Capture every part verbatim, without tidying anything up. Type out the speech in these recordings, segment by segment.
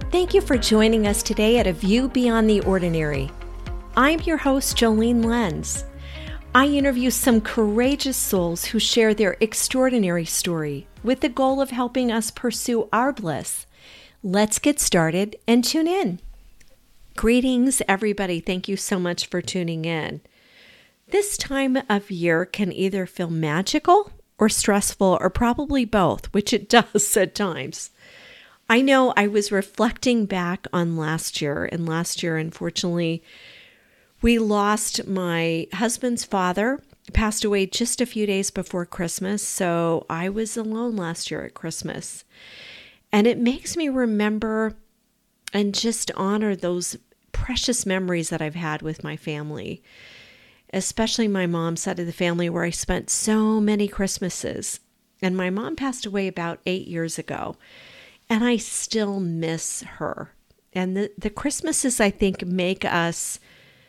Thank you for joining us today at A View Beyond the Ordinary. I'm your host, Jolene Lenz. I interview some courageous souls who share their extraordinary story with the goal of helping us pursue our bliss. Let's get started and tune in. Greetings, everybody. Thank you so much for tuning in. This time of year can either feel magical or stressful, or probably both, which it does at times. I know I was reflecting back on last year, and last year, unfortunately, we lost my husband's father. He passed away just a few days before Christmas, so I was alone last year at Christmas. And it makes me remember and just honor those precious memories that I've had with my family, especially my mom's side of the family, where I spent so many Christmases. And my mom passed away about eight years ago. And I still miss her. And the, the Christmases, I think, make us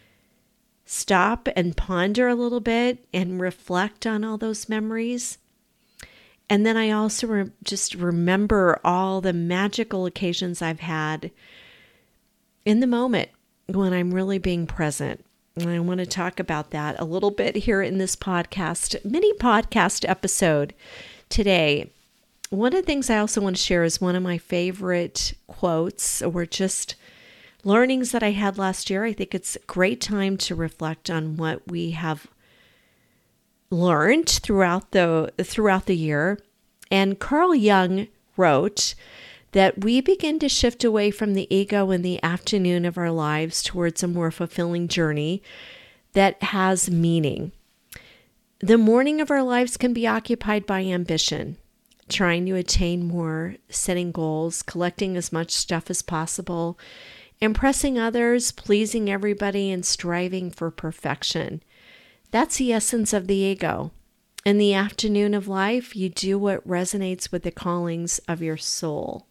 stop and ponder a little bit and reflect on all those memories. And then I also re- just remember all the magical occasions I've had in the moment when I'm really being present. And I want to talk about that a little bit here in this podcast, mini podcast episode today. One of the things I also want to share is one of my favorite quotes or just learnings that I had last year. I think it's a great time to reflect on what we have learned throughout the throughout the year. And Carl Jung wrote that we begin to shift away from the ego in the afternoon of our lives towards a more fulfilling journey that has meaning. The morning of our lives can be occupied by ambition, trying to attain more, setting goals, collecting as much stuff as possible, impressing others, pleasing everybody, and striving for perfection. That's the essence of the ego. In the afternoon of life, you do what resonates with the callings of your soul.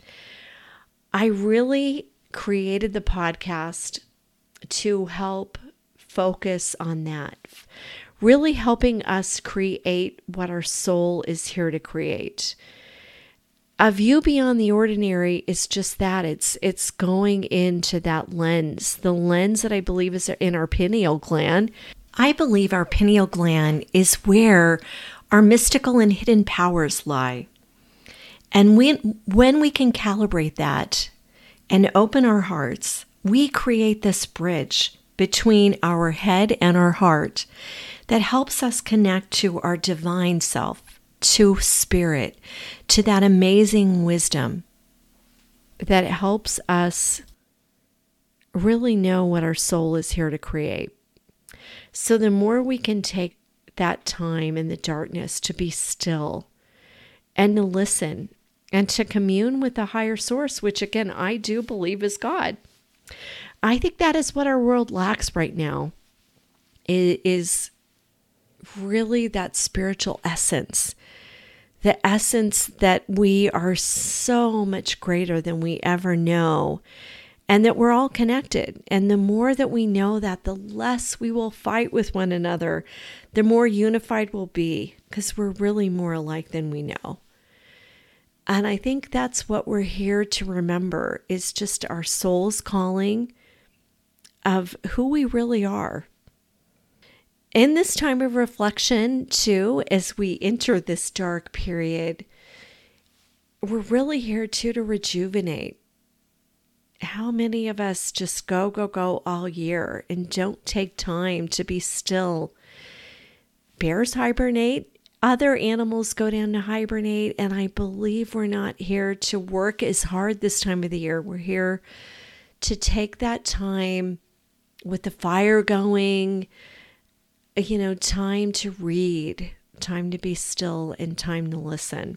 I really created the podcast to help focus on that, really helping us create what our soul is here to create. A View Beyond the Ordinary is just that. It's it's going into that lens, the lens that I believe is in our pineal gland. I believe our pineal gland is where our mystical and hidden powers lie. And when, when we can calibrate that and open our hearts, we create this bridge between our head and our heart that helps us connect to our divine self, to spirit, to that amazing wisdom that helps us really know what our soul is here to create. So the more we can take that time in the darkness to be still and to listen and to commune with the higher source, which again, I do believe is God. I think that is what our world lacks right now. It is really that spiritual essence, the essence that we are so much greater than we ever know, and that we're all connected. And the more that we know that, the less we will fight with one another, the more unified we'll be, because we're really more alike than we know. And I think that's what we're here to remember, is just our soul's calling of who we really are. In this time of reflection, too, as we enter this dark period, we're really here, too, to rejuvenate. How many of us just go, go, go all year and don't take time to be still? Bears hibernate. Other animals go down to hibernate. And I believe we're not here to work as hard this time of the year. We're here to take that time with the fire going, you know, time to read, time to be still, and time to listen.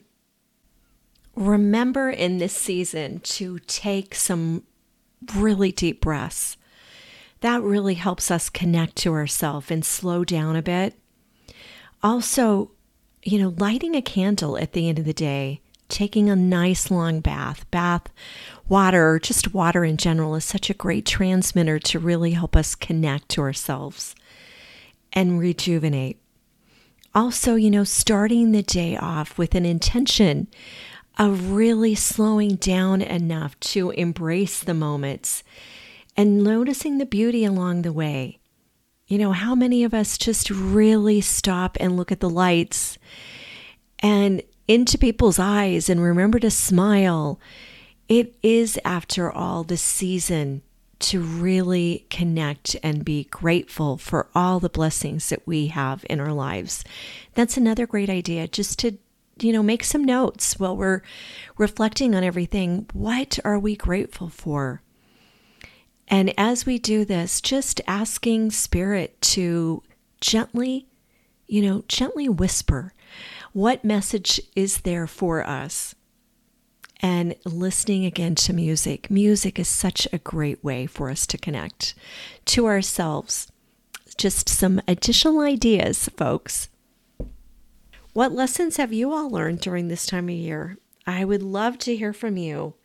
Remember in this season to take some really deep breaths. That really helps us connect to ourselves and slow down a bit. Also, you know, lighting a candle at the end of the day, taking a nice long bath, bath water, just water in general, is such a great transmitter to really help us connect to ourselves and rejuvenate. Also, you know, starting the day off with an intention of really slowing down enough to embrace the moments and noticing the beauty along the way. You know, how many of us just really stop and look at the lights and into people's eyes and remember to smile? It is, after all, the season to really connect and be grateful for all the blessings that we have in our lives. That's another great idea, just to, you know, make some notes while we're reflecting on everything. What are we grateful for? And as we do this, just asking Spirit to gently, you know, gently whisper, what message is there for us? And listening again to music. Music is such a great way for us to connect to ourselves. Just some additional ideas, folks. What lessons have you all learned during this time of year? I would love to hear from you.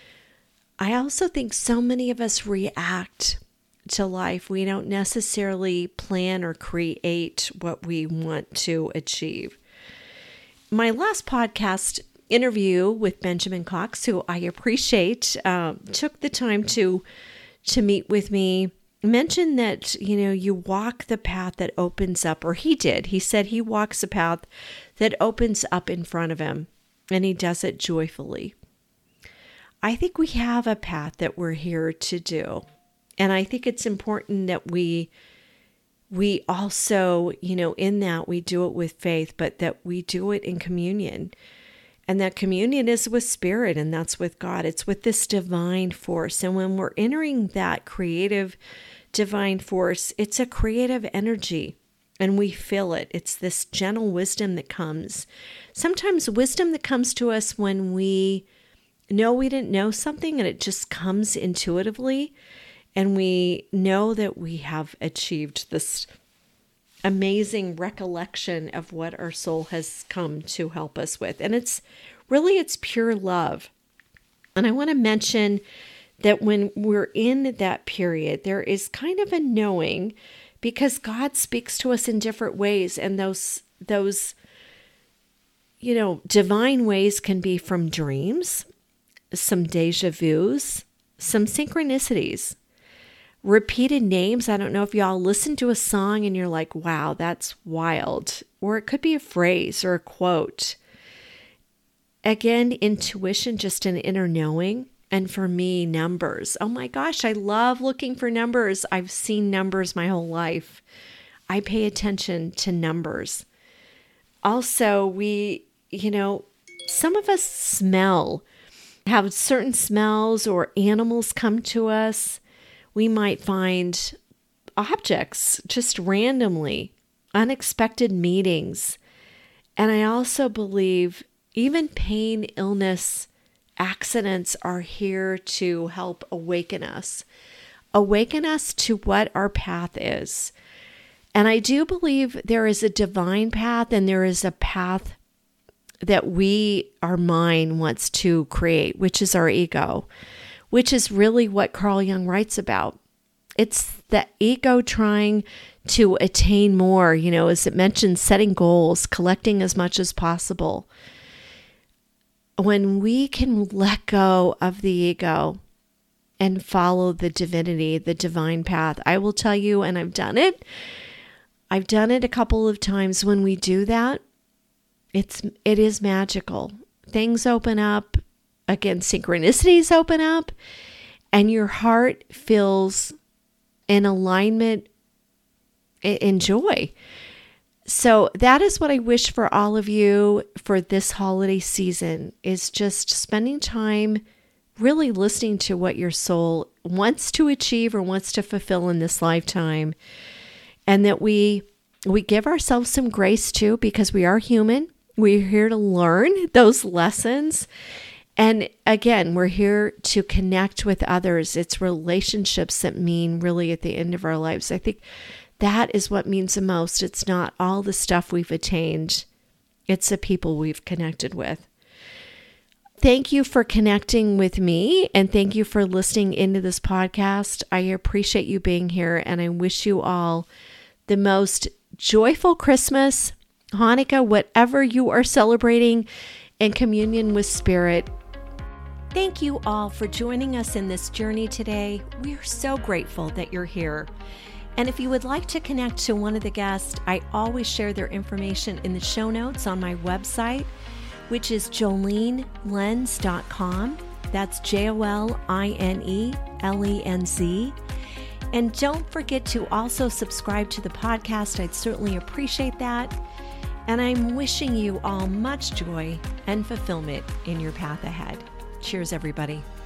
I also think so many of us react to life. We don't necessarily plan or create what we want to achieve. My last podcast interview with Benjamin Cox, who I appreciate, um, took the time to to meet with me, mentioned that, you know, you walk the path that opens up, or he did. He said he walks a path that opens up in front of him, and he does it joyfully. I think we have a path that we're here to do. And I think it's important that we we also, you know, in that we do it with faith, but that we do it in communion. And that communion is with Spirit, and that's with God. It's with this divine force. And when we're entering that creative divine force, it's a creative energy, and we feel it. It's this gentle wisdom that comes. Sometimes wisdom that comes to us when we know we didn't know something, and it just comes intuitively, and we know that we have achieved this amazing recollection of what our soul has come to help us with. And it's really, it's pure love. And I want to mention that when we're in that period, there is kind of a knowing, because God speaks to us in different ways, and those those you know divine ways can be from dreams, some deja vus, some synchronicities, repeated names. I don't know if y'all listen to a song and you're like, wow, that's wild. Or it could be a phrase or a quote. Again, intuition, just an inner knowing. And for me, numbers. Oh my gosh, I love looking for numbers. I've seen numbers my whole life. I pay attention to numbers. Also, we, you know, some of us smell, have certain smells, or animals come to us. We might find objects just randomly, unexpected meetings. And I also believe even pain, illness, accidents are here to help awaken us, awaken us to what our path is. And I do believe there is a divine path, and there is a path that we, our mind, wants to create, which is our ego, which is really what Carl Jung writes about. It's the ego trying to attain more, you know, as it mentions, setting goals, collecting as much as possible. When we can let go of the ego and follow the divinity, the divine path, I will tell you, and I've done it, I've done it a couple of times. When we do that, it's it is magical. Things open up. Again, synchronicities open up, and your heart feels in alignment, in joy. So that is what I wish for all of you for this holiday season, is just spending time really listening to what your soul wants to achieve or wants to fulfill in this lifetime. And that we we give ourselves some grace too, because we are human. We're here to learn those lessons. And again, we're here to connect with others. It's relationships that mean really at the end of our lives. I think that is what means the most. It's not all the stuff we've attained. It's the people we've connected with. Thank you for connecting with me, and thank you for listening into this podcast. I appreciate you being here, and I wish you all the most joyful Christmas, Hanukkah, whatever you are celebrating. and communion with Spirit. Thank you all for joining us in this journey today. We are so grateful that you're here. And if you would like to connect to one of the guests, I always share their information in the show notes on my website, which is jolene lenz dot com. That's J O L I N E L E N Z. And don't forget to also subscribe to the podcast. I'd certainly appreciate that. And I'm wishing you all much joy and fulfillment in your path ahead. Cheers, everybody.